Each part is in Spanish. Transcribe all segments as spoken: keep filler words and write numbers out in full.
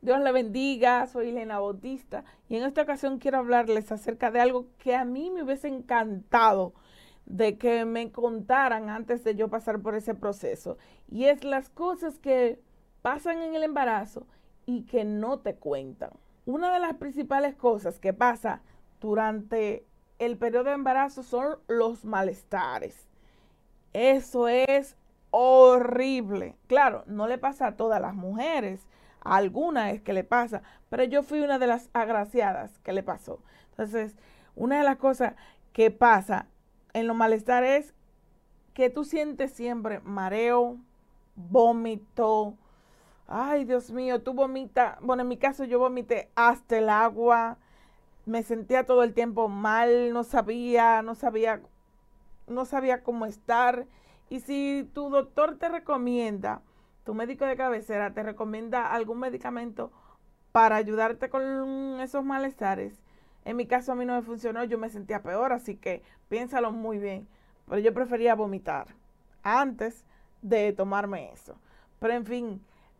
Dios le bendiga, soy Elena Bautista y en esta ocasión quiero hablarles acerca de algo que a mí me hubiese encantado de que me contaran antes de yo pasar por ese proceso. Y es las cosas que pasan en el embarazo y que no te cuentan. Una de las principales cosas que pasa durante el periodo de embarazo son los malestares. Eso es horrible. Claro, no le pasa a todas las mujeres, a algunas es que le pasa, pero yo fui una de las agraciadas que le pasó. Entonces, una de las cosas que pasa en los malestares es que tú sientes siempre mareo, vómito. Ay, Dios mío, tú vomitas. Bueno, en mi caso yo vomité hasta el agua. Me sentía todo el tiempo mal, no sabía, no sabía, no sabía cómo estar. Y si tu doctor te recomienda, tu médico de cabecera te recomienda algún medicamento para ayudarte con esos malestares, en mi caso a mí no me funcionó, yo me sentía peor, así que piénsalo muy bien. Pero yo prefería vomitar antes de tomarme eso. Pero en fin,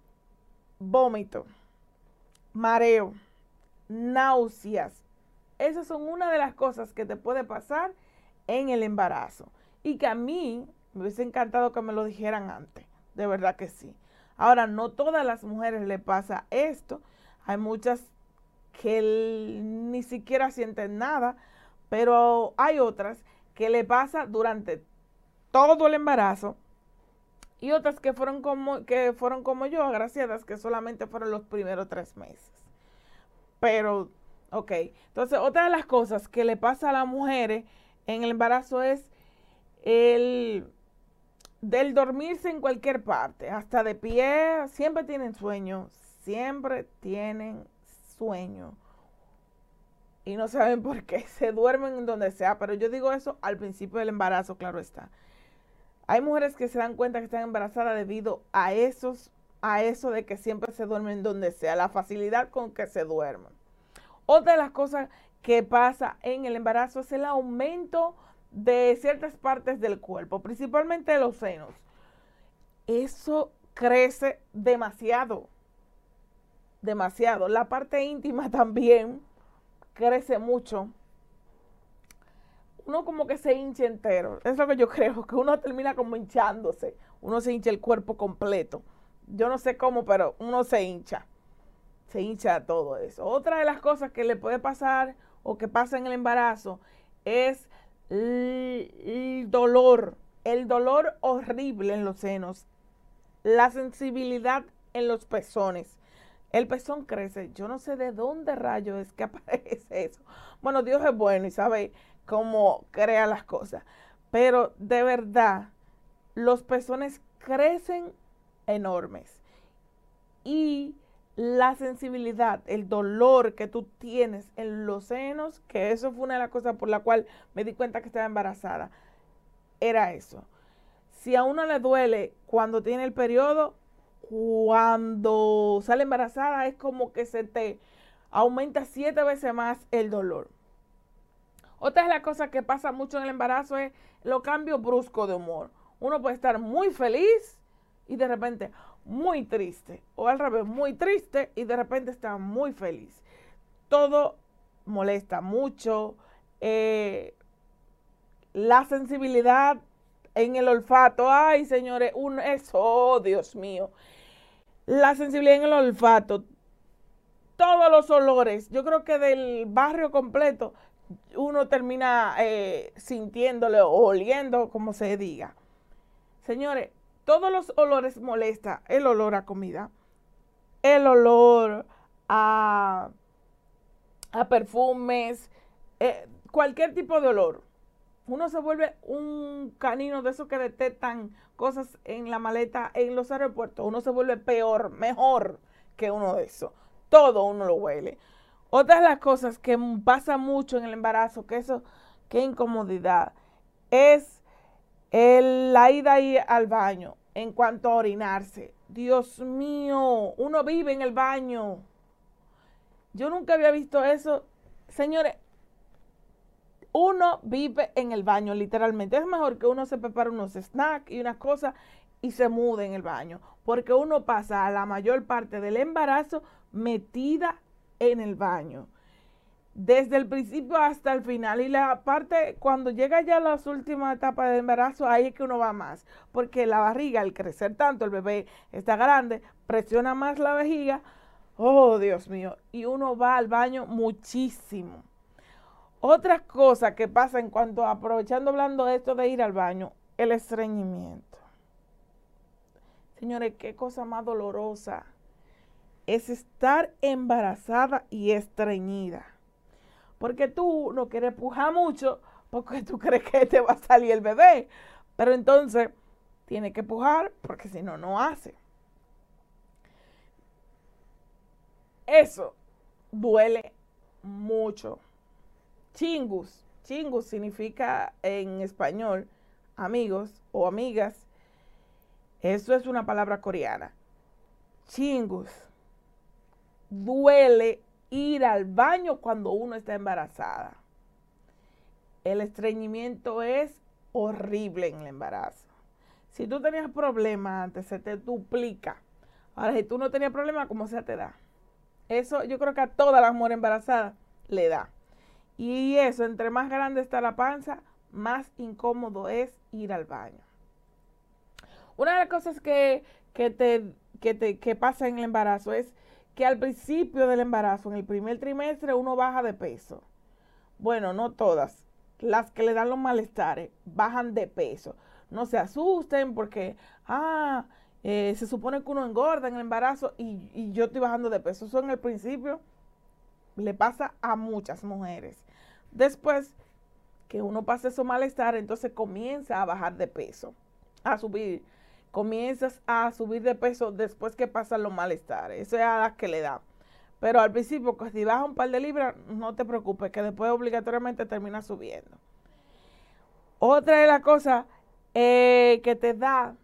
vómito, mareo, náuseas. Esas son una de las cosas que te puede pasar en el embarazo. Y que a mí me hubiese encantado que me lo dijeran antes. De verdad que sí. Ahora, no todas las mujeres le pasa esto. Hay muchas que ni siquiera sienten nada. Pero hay otras que le pasa durante todo el embarazo. Y otras que fueron como, que fueron como yo, agraciadas, que solamente fueron los primeros tres meses. Pero, ok. Entonces, otra de las cosas que le pasa a las mujeres en el embarazo es el del dormirse en cualquier parte, hasta de pie, siempre tienen sueño, siempre tienen sueño. Y no saben por qué, se duermen en donde sea, pero yo digo eso al principio del embarazo, claro está. Hay mujeres que se dan cuenta que están embarazadas debido a esos, a eso de que siempre se duermen donde sea, la facilidad con que se duermen. Otra de las cosas que pasa en el embarazo es el aumento de ciertas partes del cuerpo, principalmente los senos. Eso crece demasiado, demasiado. La parte íntima también crece mucho. Uno como que se hincha entero. Es lo que yo creo, que uno termina como hinchándose. Uno se hincha el cuerpo completo. Yo no sé cómo, pero uno se hincha. Se hincha todo eso. Otra de las cosas que le puede pasar o que pasa en el embarazo es el dolor, el dolor horrible en los senos, la sensibilidad en los pezones. El pezón crece, yo no sé de dónde rayos es que aparece eso. Bueno, Dios es bueno y sabe cómo crea las cosas, pero de verdad, los pezones crecen enormes y la sensibilidad, el dolor que tú tienes en los senos, que eso fue una de las cosas por la cual me di cuenta que estaba embarazada, era eso. Si a uno le duele cuando tiene el periodo, cuando sale embarazada es como que se te aumenta siete veces más el dolor. Otra de las cosas que pasa mucho en el embarazo es los cambios bruscos de humor. Uno puede estar muy feliz y de repente muy triste, o al revés, muy triste y de repente está muy feliz. Todo molesta mucho. Eh, la sensibilidad en el olfato, ay señores, un, eso, oh, Dios mío. La sensibilidad en el olfato, todos los olores, yo creo que del barrio completo uno termina eh, sintiéndole o oliendo, como se diga. Señores, todos los olores molestan. El olor a comida, el olor a, a perfumes, eh, cualquier tipo de olor. Uno se vuelve un canino de esos que detectan cosas en la maleta en los aeropuertos. Uno se vuelve peor, mejor que uno de esos. Todo uno lo huele. Otra de las cosas que pasa mucho en el embarazo, que eso, qué incomodidad, es el, la ida ahí al baño en cuanto a orinarse. Dios mío, uno vive en el baño. Yo nunca había visto eso. Señores, uno vive en el baño, literalmente. Es mejor que uno se prepare unos snacks y unas cosas y se mude en el baño. porque uno pasa la mayor parte del embarazo metida en el baño, desde el principio hasta el final. Y la parte, cuando llega ya a las últimas etapas del embarazo, ahí es que uno va más, porque la barriga, al crecer tanto, el bebé está grande, presiona más la vejiga, oh Dios mío, y uno va al baño muchísimo. Otra cosa que pasa en cuanto, aprovechando hablando de esto de ir al baño, el estreñimiento. Señores, qué cosa más dolorosa es estar embarazada y estreñida. Porque tú no quieres pujar mucho porque tú crees que te va a salir el bebé. Pero entonces tienes que pujar porque si no, no hace. Eso duele mucho. Chingus. Chingus significa en español amigos o amigas. Eso es una palabra coreana. Chingus. Duele ir al baño cuando uno está embarazada. El estreñimiento es horrible en el embarazo. Si tú tenías problemas antes, se te duplica. Ahora, si tú no tenías problemas, ¿cómo se te da? Eso yo creo que a todas las mujeres embarazadas le da. Y eso, entre más grande está la panza, más incómodo es ir al baño. Una de las cosas que, que, te, que, te, que pasa en el embarazo es que al principio del embarazo, en el primer trimestre, uno baja de peso. Bueno, no todas. Las que le dan los malestares bajan de peso. No se asusten porque, ah, eh, se supone que uno engorda en el embarazo y, y yo estoy bajando de peso. Eso en el principio le pasa a muchas mujeres. Después que uno pasa esos malestares, entonces comienza a bajar de peso, a subir. Comienzas a subir de peso después que pasan los malestares. Eso es a las que le da. Pero al principio, pues, si bajas un par de libras, no te preocupes, que después obligatoriamente termina subiendo. Otra de las cosas eh, que te da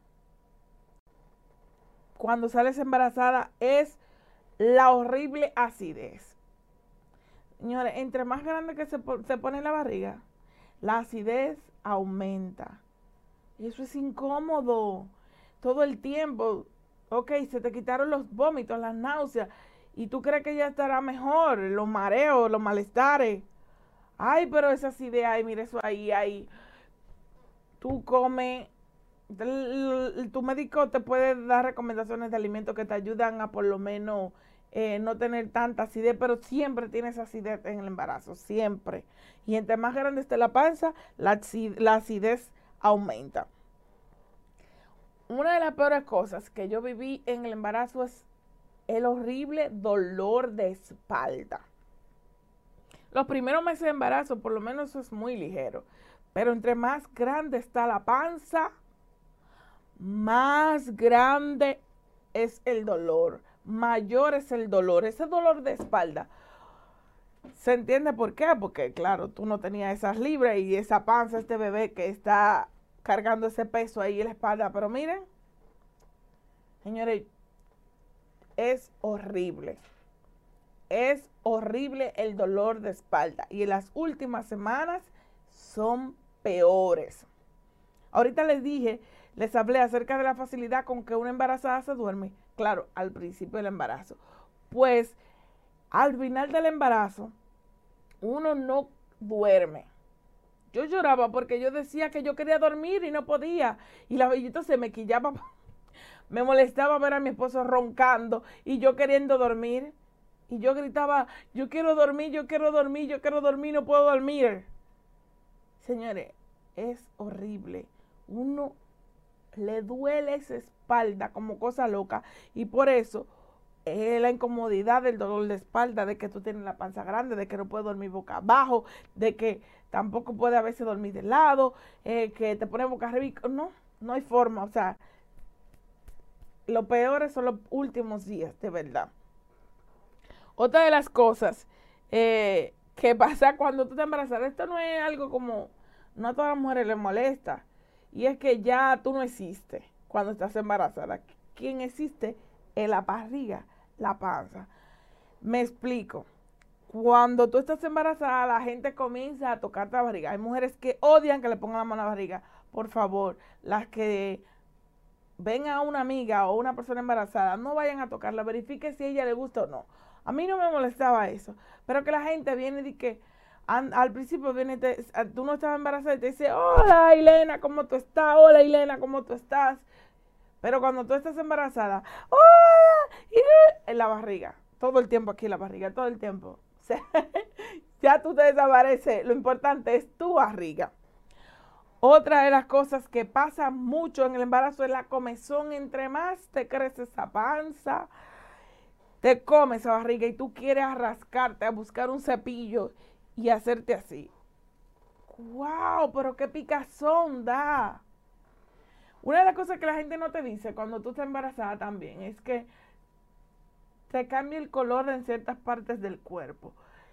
cuando sales embarazada es la horrible acidez. Señores, entre más grande que se, se pone la barriga, la acidez aumenta. Y eso es incómodo. Todo el tiempo, ok, se te quitaron los vómitos, las náuseas, y tú crees que ya estará mejor, los mareos, los malestares. Ay, pero esa acidez, ay, mira eso ahí, ahí. Tú comes, tu médico te puede dar recomendaciones de alimentos que te ayudan a por lo menos eh, no tener tanta acidez, pero siempre tienes acidez en el embarazo, siempre. Y entre más grande esté la panza, la, la acidez aumenta. Una de las peores cosas que yo viví en el embarazo es el horrible dolor de espalda. Los primeros meses de embarazo, por lo menos eso es muy ligero. Pero entre más grande está la panza, más grande es el dolor. Mayor es el dolor. Ese dolor de espalda. ¿Se entiende por qué? Porque, claro, tú no tenías esas libras y esa panza, este bebé que está cargando ese peso ahí en la espalda. Pero miren, señores, es horrible. Es horrible el dolor de espalda. Y en las últimas semanas son peores. Ahorita les dije, les hablé acerca de la facilidad con que una embarazada se duerme. Claro, al principio del embarazo. Pues, al final del embarazo, uno no duerme. Yo lloraba porque yo decía que yo quería dormir y no podía. Y la bellita se me quillaba. Me molestaba ver a mi esposo roncando y yo queriendo dormir. Y yo gritaba, yo quiero dormir, yo quiero dormir, yo quiero dormir, no puedo dormir. Señores, es horrible. Uno le duele esa espalda como cosa loca. Y por eso es la incomodidad del dolor de espalda, de que tú tienes la panza grande, de que no puedes dormir boca abajo, de que tampoco puedes a veces dormir de lado, eh, que te pones boca arriba. No, no hay forma. O sea, lo peor son los últimos días, de verdad. Otra de las cosas eh, que pasa cuando tú te embarazas, esto no es algo como, no a todas las mujeres les molesta, y es que ya tú no existes cuando estás embarazada. Quien existe es la barriga, la panza. Me explico. Cuando tú estás embarazada, la gente comienza a tocarte la barriga. Hay mujeres que odian que le pongan la mano a la barriga. Por favor, las que ven a una amiga o una persona embarazada, no vayan a tocarla, verifique si a ella le gusta o no. A mí no me molestaba eso, pero que la gente viene y que an, al principio viene, te, tú no estabas embarazada y te dice, hola Ilena, ¿cómo tú estás? Hola Ilena, ¿cómo tú estás? Pero cuando tú estás embarazada, hola, en la barriga, todo el tiempo aquí en la barriga, todo el tiempo. O sea, ya tú te desapareces, lo importante es tu barriga. Otra de las cosas que pasa mucho en el embarazo es la comezón. Entre más te crece esa panza, te come esa barriga y tú quieres rascarte, a buscar un cepillo y hacerte así. ¡Wow! Pero qué picazón da. Una de las cosas que la gente no te dice cuando tú estás embarazada también es que te cambia el color en ciertas partes del cuerpo.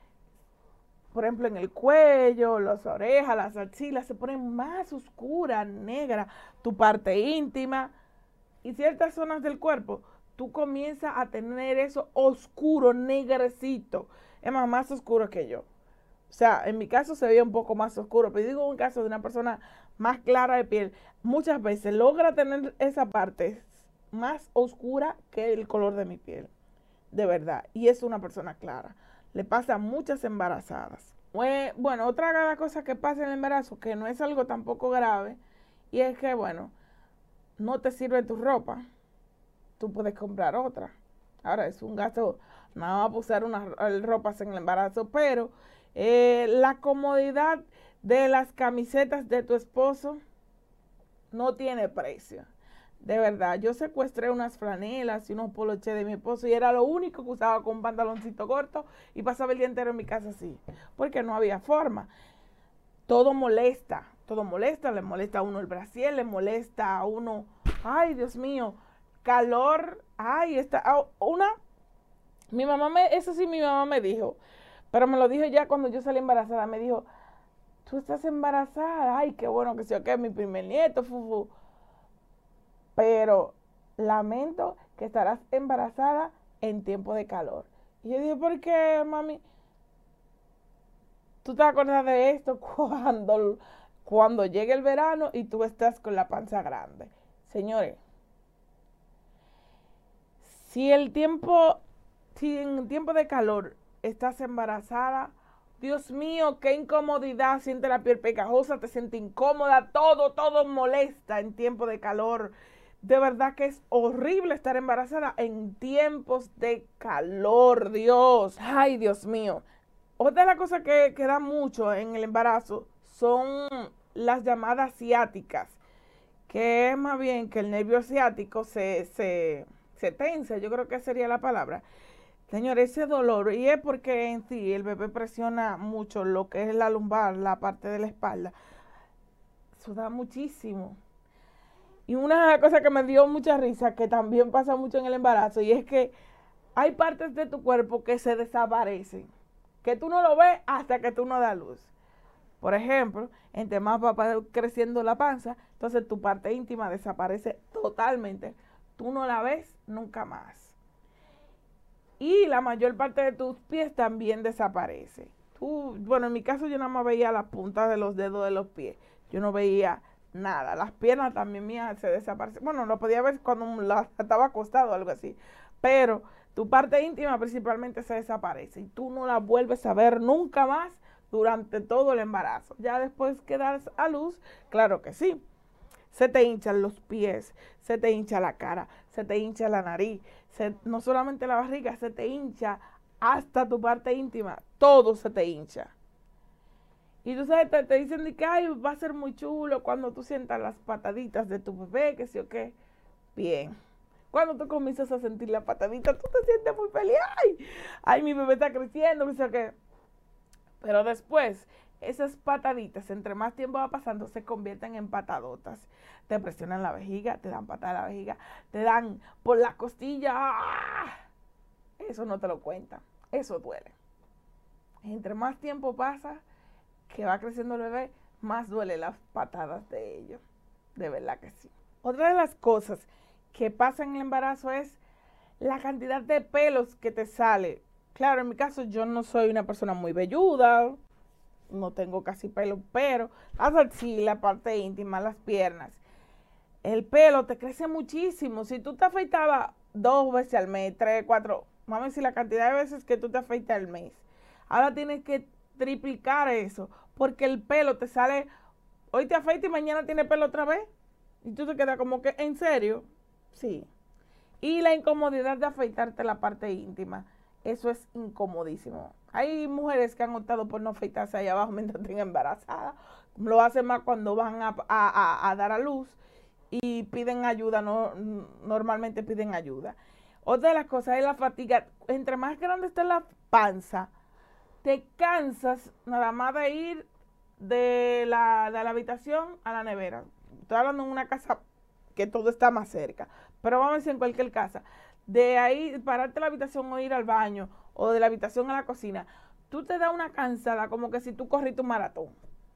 Por ejemplo, en el cuello, las orejas, las axilas se ponen más oscuras, negras, tu parte íntima y ciertas zonas del cuerpo. Tú comienzas a tener eso oscuro, negrecito. Es más, más oscuro que yo. O sea, en mi caso se veía un poco más oscuro, pero digo un caso de una persona más clara de piel. Muchas veces logra tener esa parte más oscura que el color de mi piel. De verdad. Y es una persona clara. Le pasa a muchas embarazadas. Bueno, otra de las cosas que pasa en el embarazo, que no es algo tampoco grave, y es que, bueno, no te sirve tu ropa, tú puedes comprar otra. Ahora, es un gasto, nada más usar unas ropas en el embarazo, pero eh, la comodidad de las camisetas de tu esposo no tiene precio. De verdad, yo secuestré unas franelas y unos poloches de mi esposo y era lo único que usaba con un pantaloncito corto y pasaba el día entero en mi casa así, porque no había forma. Todo molesta, todo molesta, le molesta a uno el brasier, le molesta a uno, ay Dios mío, calor, ay, está, una, mi mamá me, eso sí mi mamá me dijo, pero me lo dijo ya cuando yo salí embarazada, me dijo, tú estás embarazada, ay, qué bueno que sé yo qué, mi primer nieto, fufu. Pero lamento que estarás embarazada en tiempo de calor. Y yo dije, ¿por qué, mami? ¿Tú te acuerdas de esto cuando, cuando llegue el verano y tú estás con la panza grande? Señores, si el tiempo, si en tiempo de calor estás embarazada, Dios mío, qué incomodidad, siente la piel pegajosa, te sientes incómoda, todo, todo molesta en tiempo de calor. De verdad que es horrible estar embarazada en tiempos de calor, Dios. Ay, Dios mío. Otra de las cosas que, que da mucho en el embarazo son las llamadas ciáticas, que es más bien que el nervio ciático se, se, se tensa, yo creo que sería la palabra. Señor, ese dolor, y es porque en sí el bebé presiona mucho lo que es la lumbar, la parte de la espalda. Eso da muchísimo. Y una cosa que me dio mucha risa, que también pasa mucho en el embarazo, y es que hay partes de tu cuerpo que se desaparecen, que tú no lo ves hasta que tú no das luz. Por ejemplo, entre más va creciendo la panza, entonces tu parte íntima desaparece totalmente. Tú no la ves nunca más. Y la mayor parte de tus pies también desaparece. Tú, bueno, en mi caso yo nada más veía las puntas de los dedos de los pies. Yo no veía nada. Las piernas también mías se desaparecen. Bueno, lo podía ver cuando la, estaba acostado o algo así. Pero tu parte íntima principalmente se desaparece. Y tú no la vuelves a ver nunca más durante todo el embarazo. Ya después que das a luz, claro que sí. Se te hinchan los pies, se te hincha la cara, se te hincha la nariz, se, no solamente la barriga, se te hincha hasta tu parte íntima, todo se te hincha. Y tú sabes, te, te dicen que ay, va a ser muy chulo cuando tú sientas las pataditas de tu bebé, que sí o qué. Bien. Cuando tú comienzas a sentir la patadita, tú te sientes muy feliz. Ay, ay, mi bebé está creciendo, que sí o qué. Pero después, esas pataditas, entre más tiempo va pasando, se convierten en patadotas. Te presionan la vejiga, te dan patada en la vejiga, te dan por las costillas. ¡Ah! Eso no te lo cuentan, eso duele. Entre más tiempo pasa, que va creciendo el bebé, más duele las patadas de ellos. De verdad que sí. Otra de las cosas que pasa en el embarazo es la cantidad de pelos que te sale. Claro, en mi caso yo no soy una persona muy velluda, no tengo casi pelo, pero las axilas, la parte íntima, las piernas, el pelo te crece muchísimo. Si tú te afeitabas dos veces al mes, tres, cuatro, vamos a decir la cantidad de veces que tú te afeitas al mes, ahora tienes que triplicar eso, porque el pelo te sale, hoy te afeitas y mañana tiene pelo otra vez. Y tú te quedas como que, ¿en serio? Sí. Y la incomodidad de afeitarte la parte íntima, eso es incomodísimo. Hay mujeres que han optado por no afeitarse ahí abajo mientras estén embarazadas. Lo hacen más cuando van a, a, a, a dar a luz y piden ayuda, no, normalmente piden ayuda. Otra de las cosas es la fatiga. Entre más grande está la panza, te cansas nada más de ir de la, de la habitación a la nevera. Estoy hablando en una casa que todo está más cerca, pero vamos a decir en cualquier casa. De ahí, pararte de la habitación o ir al baño, o de la habitación a la cocina, tú te das una cansada como que si tú corriste un maratón.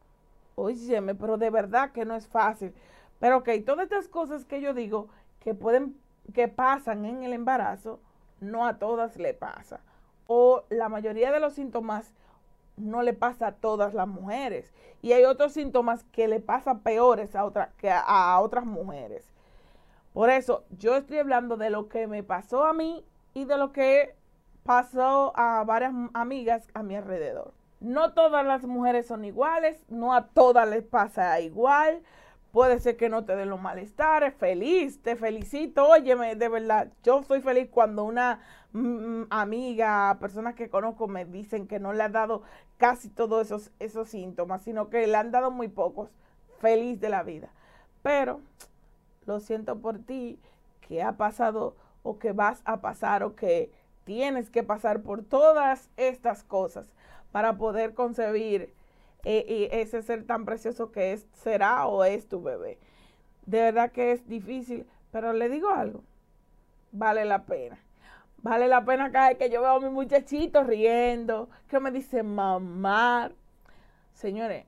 Óyeme, pero de verdad que no es fácil. Pero ok, todas estas cosas que yo digo que pueden, que pasan en el embarazo, no a todas le pasa. O la mayoría de los síntomas no le pasa a todas las mujeres. Y hay otros síntomas que le pasan peores a, otra, que a, a otras mujeres. Por eso yo estoy hablando de lo que me pasó a mí y de lo que pasó a varias amigas a mi alrededor. No todas las mujeres son iguales, no a todas les pasa igual. Puede ser que no te den los malestares, feliz, te felicito, óyeme, de verdad, yo soy feliz cuando una mm, amiga, personas que conozco me dicen que no le ha dado casi todos esos, esos síntomas, sino que le han dado muy pocos, feliz de la vida. Pero lo siento por ti, que ha pasado o que vas a pasar o que tienes que pasar por todas estas cosas para poder concebir Eh, y ese ser tan precioso que es, será o es tu bebé. De verdad que es difícil, pero le digo algo, vale la pena. Vale la pena cada vez que yo veo a mi muchachito riendo, que me dice mamá. Señores,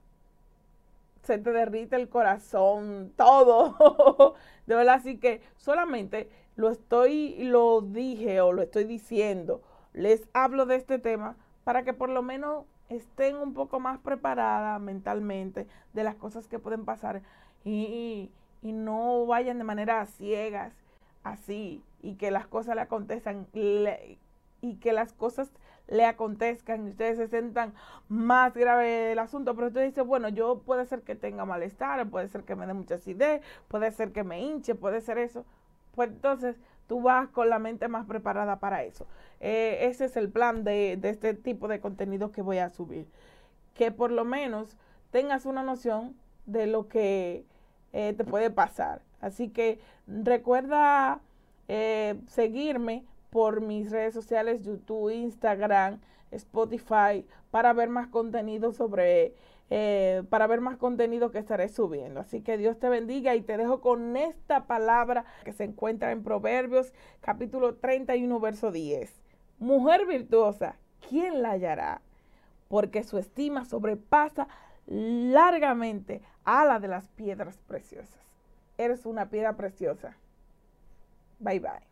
se te derrite el corazón, todo. De verdad, así que solamente lo estoy, lo dije o lo estoy diciendo, les hablo de este tema para que por lo menos estén un poco más preparadas mentalmente de las cosas que pueden pasar y, y, y no vayan de manera ciegas así y que las cosas le acontezcan le, y que las cosas le acontezcan y ustedes se sientan más grave el asunto, pero usted dice, bueno, yo puede ser que tenga malestar, puede ser que me dé mucha acidez, puede ser que me hinche, puede ser eso, pues entonces tú vas con la mente más preparada para eso. Eh, ese es el plan de, de este tipo de contenido que voy a subir. Que por lo menos tengas una noción de lo que eh, te puede pasar. Así que recuerda eh, seguirme por mis redes sociales, YouTube, Instagram, Spotify, para ver más contenido sobre... Eh, para ver más contenido que estaré subiendo. Así que Dios te bendiga y te dejo con esta palabra que se encuentra en Proverbios capítulo treinta y uno verso diez. Mujer virtuosa, ¿quién la hallará? Porque su estima sobrepasa largamente a la de las piedras preciosas. Eres una piedra preciosa. Bye bye.